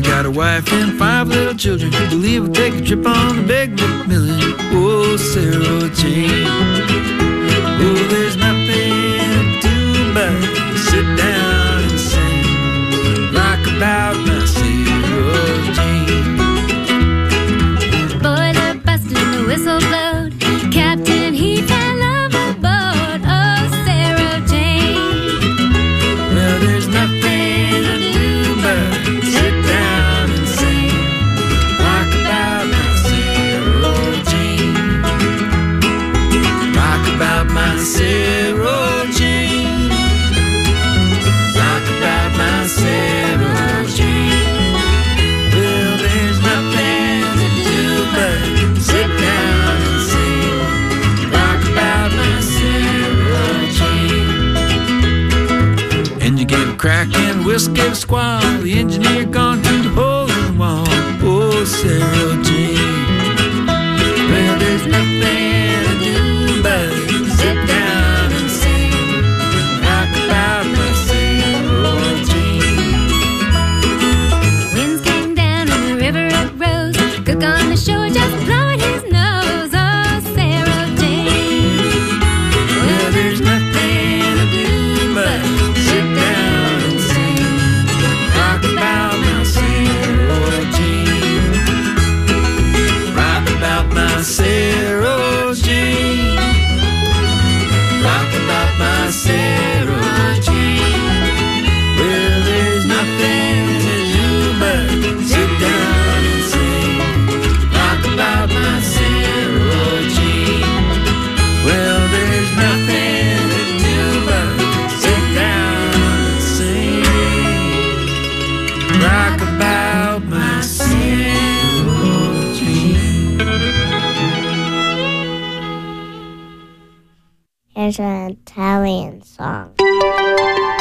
got a wife and 5 little children. Believe we'll take a trip on the big McMillan. Oh, Sarah Jane. Oh, there's nothing to do but sit down and sing. Rock about my Sarah Jane. Boiler busted and the whistle blowed. Captain, he fell overboard. Oh, Sarah Jane. Well, there's nothing to do but sit down and sing. Rock about my Sarah Jane. Rock about my Sarah Jane. Rock about my Sarah Jane. Well, there's nothing to do but sit down and sing. Rock about my Sarah Jane. Engine gave a crack and the whistle gave a squall. The engineer gone through the hole in the wall. Oh, Sarah Jane. Well, there's nothing to do but sit down and sing. Rock about my Sarah Jane. Winds came down and the river it rose. Cook on the shore just blowing his nose. Oh, Sarah Jane. Well, there's nothing to do but sit down and sing. Rock about my Sarah Jane. Rock about my Sarah Jane. Rock about my Sarah Jane. Well, there's nothing to do but sit down and sing. Rock about my Sarah Jane. Well, there's nothing to do but sit down and sing. Rock about my Sarah Jane. Here's an Italian song.